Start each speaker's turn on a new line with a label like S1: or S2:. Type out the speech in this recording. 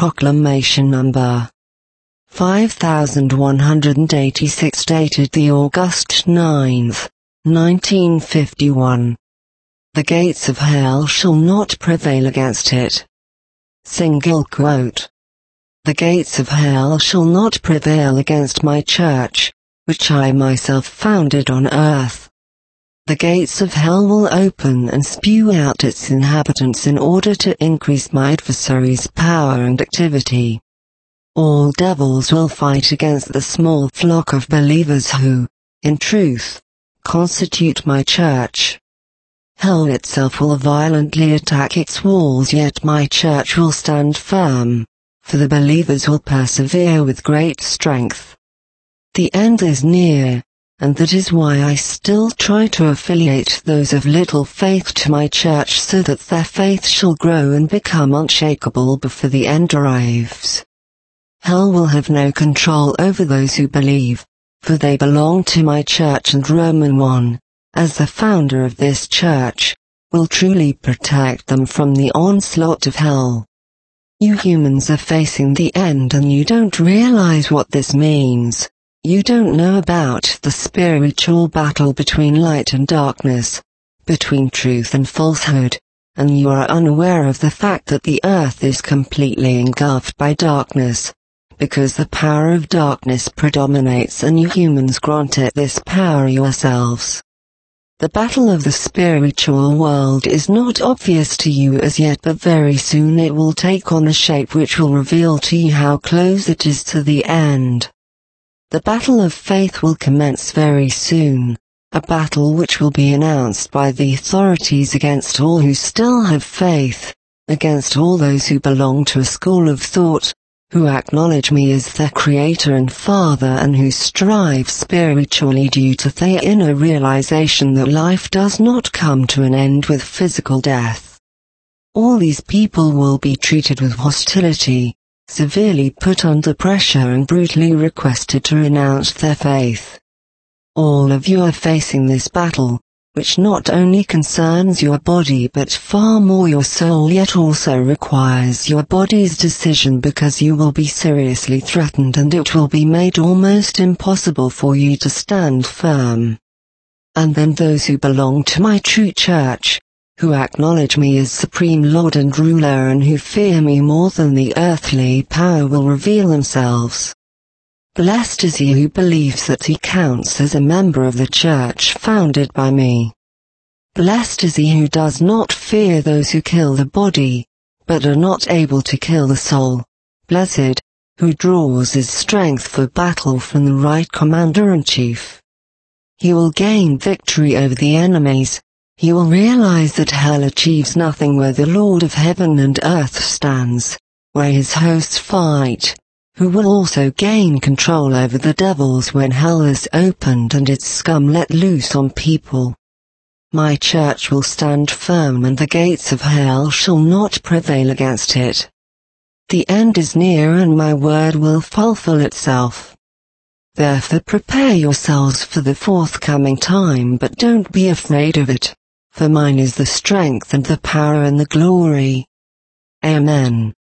S1: Proclamation Number 5186, dated the August 9th, 1951. The gates of hell shall not prevail against it. Single quote. The gates of hell shall not prevail against my church, which I myself founded on earth. The gates of hell will open and spew out its inhabitants in order to increase my adversary's power and activity. All devils will fight against the small flock of believers who, in truth, constitute my church. Hell itself will violently attack its walls, yet my church will stand firm, for the believers will persevere with great strength. The end is near, and that is why I still try to affiliate those of little faith to my church, so that their faith shall grow and become unshakable before the end arrives. Hell will have no control over those who believe, for they belong to my church, and Roman 1, as the founder of this church, will truly protect them from the onslaught of hell. You humans are facing the end and you don't realize what this means. You don't know about the spiritual battle between light and darkness, between truth and falsehood, and you are unaware of the fact that the earth is completely engulfed by darkness, because the power of darkness predominates and you humans grant it this power yourselves. The battle of the spiritual world is not obvious to you as yet, but very soon it will take on a shape which will reveal to you how close it is to the end. The battle of faith will commence very soon, a battle which will be announced by the authorities against all who still have faith, against all those who belong to a school of thought, who acknowledge me as their creator and father, and who strive spiritually due to their inner realization that life does not come to an end with physical death. All these people will be treated with hostility, severely put under pressure, and brutally requested to renounce their faith. All of you are facing this battle, which not only concerns your body but far more your soul, yet also requires your body's decision, because you will be seriously threatened and it will be made almost impossible for you to stand firm. And then those who belong to my true church, who acknowledge me as supreme Lord and ruler, and who fear me more than the earthly power, will reveal themselves. Blessed is he who believes that he counts as a member of the church founded by me. Blessed is he who does not fear those who kill the body, but are not able to kill the soul. Blessed, who draws his strength for battle from the right commander-in-chief. He will gain victory over the enemies. He will realize that hell achieves nothing where the Lord of heaven and earth stands, where his hosts fight, who will also gain control over the devils when hell is opened and its scum let loose on people. My church will stand firm, and the gates of hell shall not prevail against it. The end is near, and my word will fulfill itself. Therefore prepare yourselves for the forthcoming time, but don't be afraid of it, for mine is the strength and the power and the glory. Amen.